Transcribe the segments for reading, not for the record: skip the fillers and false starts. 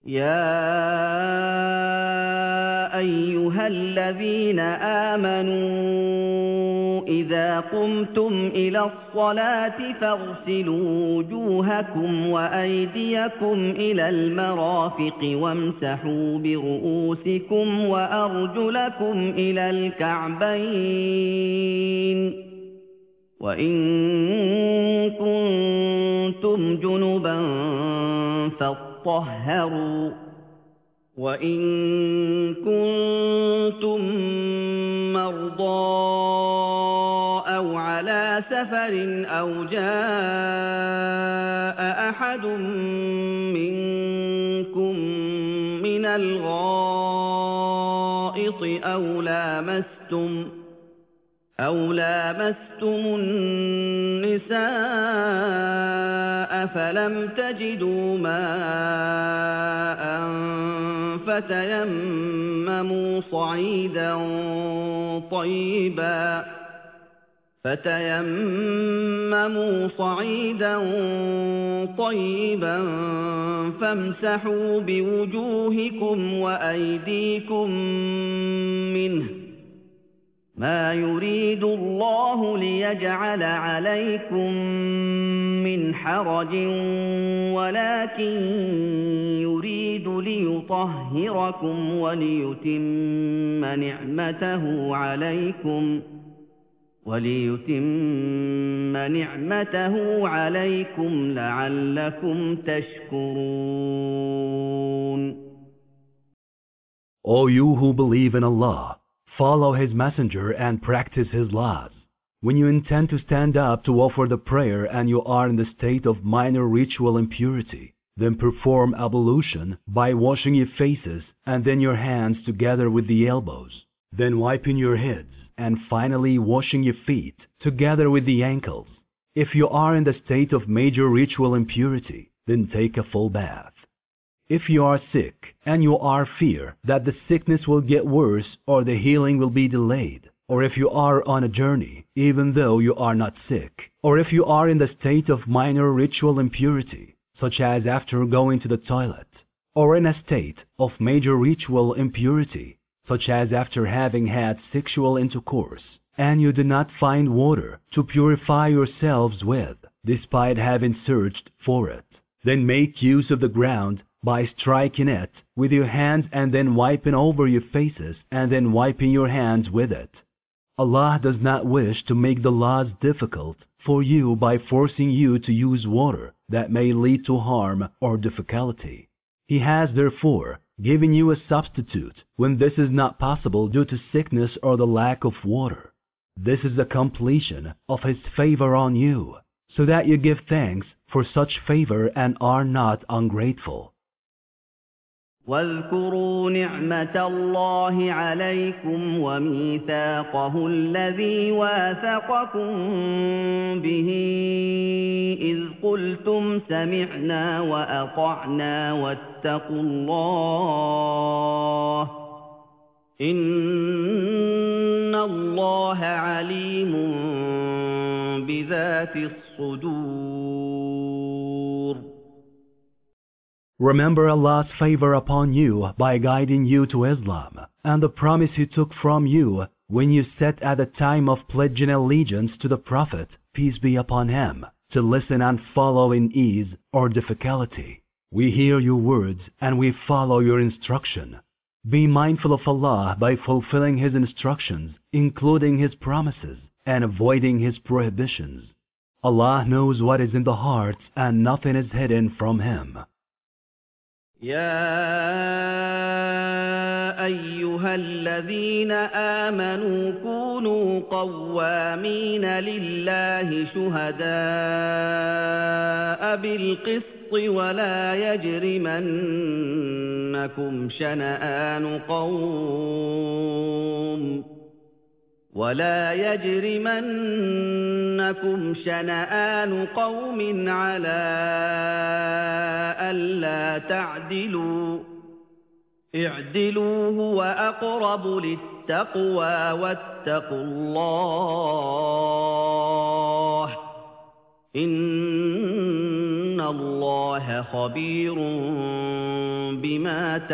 يا أيها الذين آمنوا إذا قمتم إلى الصلاة فاغسلوا وجوهكم وأيديكم إلى المرافق وامسحوا برؤوسكم وأرجلكم إلى الكعبين وإن كنتم جنبا فاطهروا وإن كنتم مرضى أو على سفر أو جاء أحد منكم من الغائط أو لامستم النساء فلم تجدوا ماء فتيمموا صعيدا طيبا فامسحوا بوجوهكم وأيديكم منه ما يريد الله ليجعل عليكم من حرج ولكن يريد ليطهركم وليتم نعمته عليكم لعلكم تشكرون. O you who believe in Allah, follow His Messenger and practice His laws. When you intend to stand up to offer the prayer and you are in the state of minor ritual impurity, then perform ablution by washing your faces and then your hands together with the elbows, then wiping your heads, and finally washing your feet together with the ankles. If you are in the state of major ritual impurity, then take a full bath. If you are sick and you are fear that the sickness will get worse or the healing will be delayed, or if you are on a journey even though you are not sick, or if you are in the state of minor ritual impurity, such as after going to the toilet, or in a state of major ritual impurity, such as after having had sexual intercourse, and you do not find water to purify yourselves with, despite having searched for it, then make use of the ground by striking it with your hands and then wiping over your faces and then wiping your hands with it. Allah does not wish to make the laws difficult for you by forcing you to use water that may lead to harm or difficulty. He has therefore given you a substitute when this is not possible due to sickness or the lack of water. This is the completion of His favor on you, so that you give thanks for such favor and are not ungrateful. واذكروا نعمة الله عليكم وميثاقه الذي واثقكم به إذ قلتم سمعنا وأطعنا واتقوا الله إن الله عليم بذات الصدور. Remember Allah's favor upon you by guiding you to Islam, and the promise He took from you when you sat at the time of pledging allegiance to the Prophet, peace be upon him, to listen and follow in ease or difficulty. We hear your words and we follow your instruction. Be mindful of Allah by fulfilling His instructions, including His promises, and avoiding His prohibitions. Allah knows what is in the hearts and nothing is hidden from Him. يا أيها الذين آمنوا كونوا قوامين لله شهداء بالقسط ولا يجرمنكم شنآن قوم على ألا تعدلوا اعدلوا هو أقرب للتقوى واتقوا الله إن الله خبير بما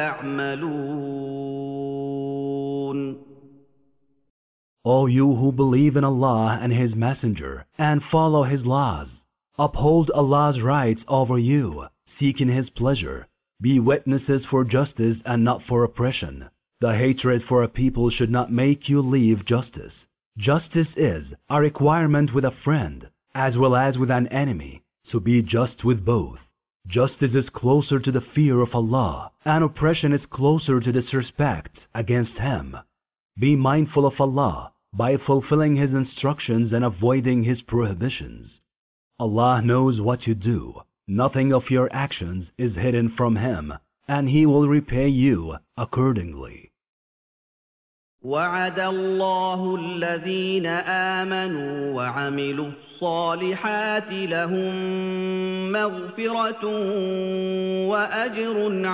تعملون. O you who believe in Allah and His Messenger and follow His laws, uphold Allah's rights over you, seeking His pleasure. Be witnesses for justice and not for oppression. The hatred for a people should not make you leave justice. Justice is a requirement with a friend as well as with an enemy, so be just with both. Justice is closer to the fear of Allah, and oppression is closer to disrespect against Him. Be mindful of Allah by fulfilling His instructions and avoiding His prohibitions. Allah knows what you do. Nothing of your actions is hidden from Him, and He will repay you accordingly. وعد الله الذين آمنوا وعملوا الصالحات لهم مغفرة وأجر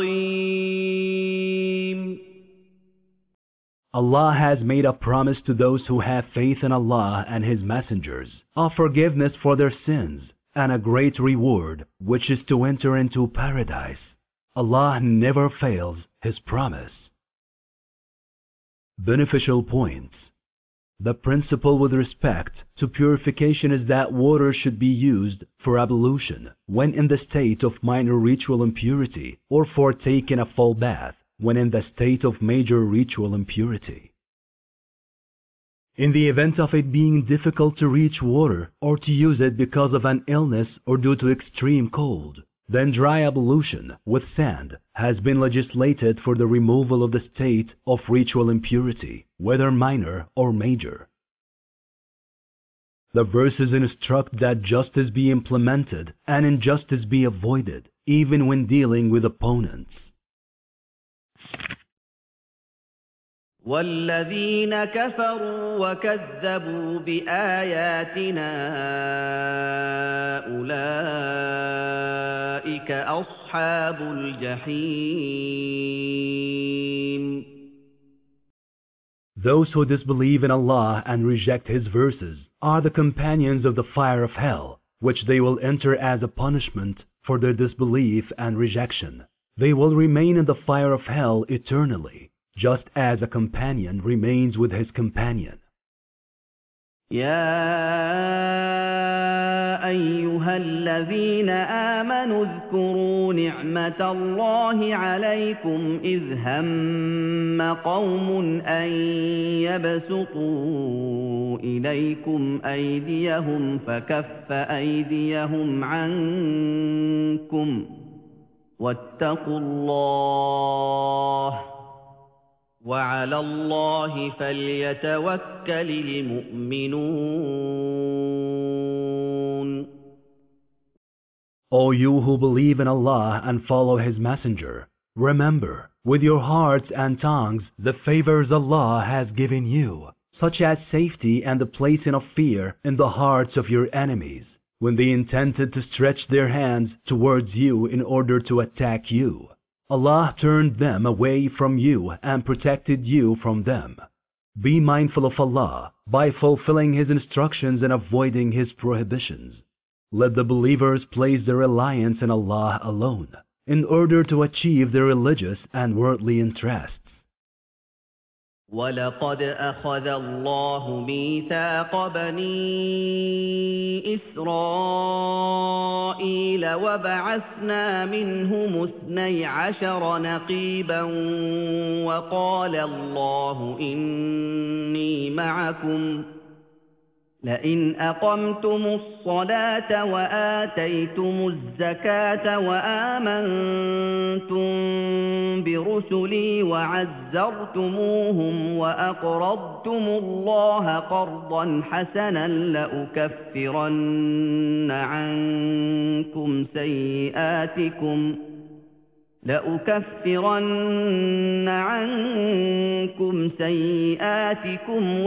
عظيم. Allah has made a promise to those who have faith in Allah and His messengers of forgiveness for their sins and a great reward, which is to enter into paradise. Allah never fails His promise. Beneficial points. The principle with respect to purification is that water should be used for ablution when in the state of minor ritual impurity, or for taking a full bath when in the state of major ritual impurity. In the event of it being difficult to reach water or to use it because of an illness or due to extreme cold, then dry ablution with sand has been legislated for the removal of the state of ritual impurity, whether minor or major. The verses instruct that justice be implemented and injustice be avoided, even when dealing with opponents. والذين كفروا وكذبوا بآياتنا أولئك أصحاب الجحيم. Those who disbelieve in Allah and reject His verses are the companions of the fire of hell, which they will enter as a punishment for their disbelief and rejection. They will remain in the fire of hell eternally, just as a companion remains with his companion. يا أيها الذين آمنوا اذكروا نعمة الله عليكم إذ هم قوم أن يبسطوا إليكم أيديهم فكف أيديهم عنكم واتقوا الله وعلى الله فليتوكل المؤمنون. O you who believe in Allah and follow His Messenger, remember with your hearts and tongues the favors Allah has given you, such as safety and the placing of fear in the hearts of your enemies, when they intended to stretch their hands towards you in order to attack you. Allah turned them away from you and protected you from them. Be mindful of Allah by fulfilling His instructions and avoiding His prohibitions. Let the believers place their reliance in Allah alone in order to achieve their religious and worldly interests. وَلَقَدْ أَخَذَ اللَّهُ مِيثَاقَ بَنِي إِسْرَائِيلَ وَبَعَثْنَا مِنْهُمُ 12 نَقِيبًا وَقَالَ اللَّهُ إِنِّي مَعَكُمْ لئن أقمتم الصلاة وآتيتم الزكاة وآمنتم برسلي وعزرتموهم وأقرضتم الله قرضا حسنا لأكفرن عنكم سيئاتكم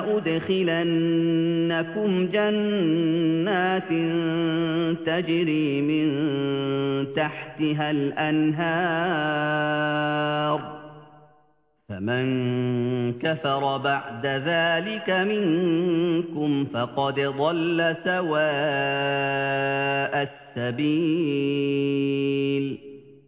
ولأدخلنكم جنات تجري من تحتها الأنهار فمن كفر بعد ذلك منكم فقد ضل سواء السبيل.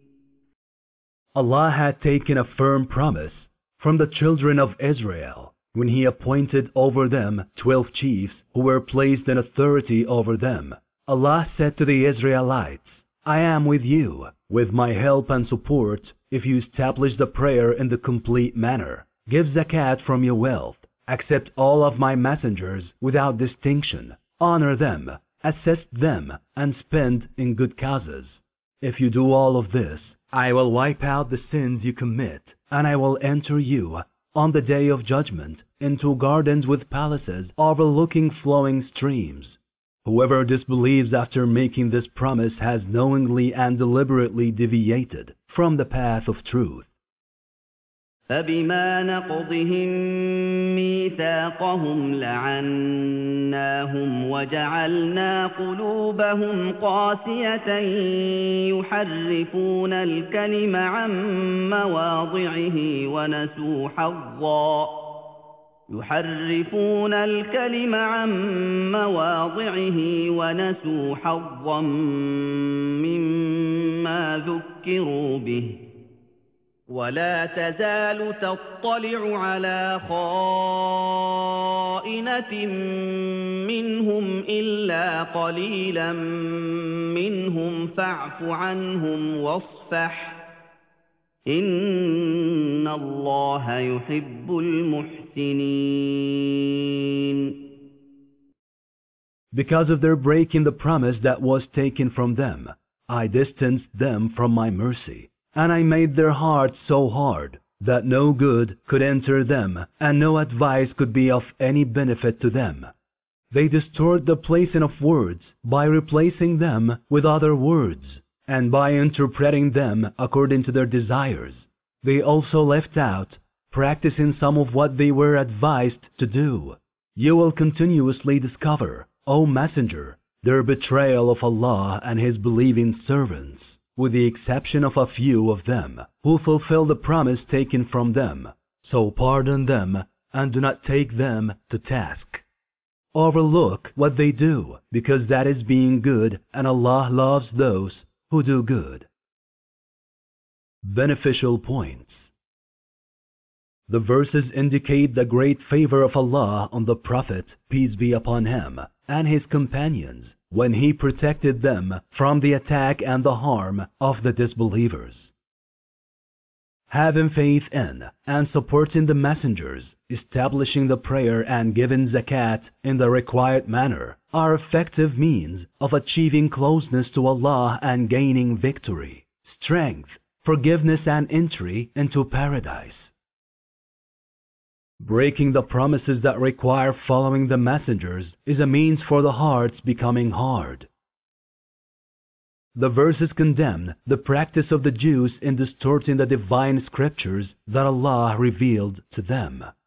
Allah had taken a firm promise from the children of Israel when He appointed over them 12 chiefs who were placed in authority over them. Allah said to the Israelites, I am with you, with my help and support, if you establish the prayer in the complete manner, give zakat from your wealth, accept all of my messengers without distinction, honor them, assist them, and spend in good causes. If you do all of this, I will wipe out the sins you commit, and I will enter you, on the day of judgment, into gardens with palaces overlooking flowing streams. Whoever disbelieves after making this promise has knowingly and deliberately deviated from the path of truth. فبما نقضهم ميثاقهم لعناهم وجعلنا قلوبهم قاسية يحرفون الكلم عن مواضعه ونسوا حظا مما ذكروا به ولا تزال تطلع على خائنة منهم إلا قليلا منهم فاعف عنهم واصفح إن الله يحب المحسنين. Because of their breaking the promise that was taken from them, I distanced them from my mercy, and I made their hearts so hard that no good could enter them and no advice could be of any benefit to them. They distort the placing of words by replacing them with other words, and by interpreting them according to their desires. They also left out practicing some of what they were advised to do. You will continuously discover, O Messenger, their betrayal of Allah and His believing servants, with the exception of a few of them who fulfill the promise taken from them. So pardon them and do not take them to task. Overlook what they do, because that is being good, and Allah loves those who do good. Beneficial points. The verses indicate the great favor of Allah on the Prophet, peace be upon him, and his companions, when he protected them from the attack and the harm of the disbelievers. Having faith in and supporting the messengers, establishing the prayer and giving zakat in the required manner are effective means of achieving closeness to Allah and gaining victory, strength, forgiveness, and entry into paradise. Breaking the promises that require following the messengers is a means for the hearts becoming hard. The verses condemn the practice of the Jews in distorting the divine scriptures that Allah revealed to them.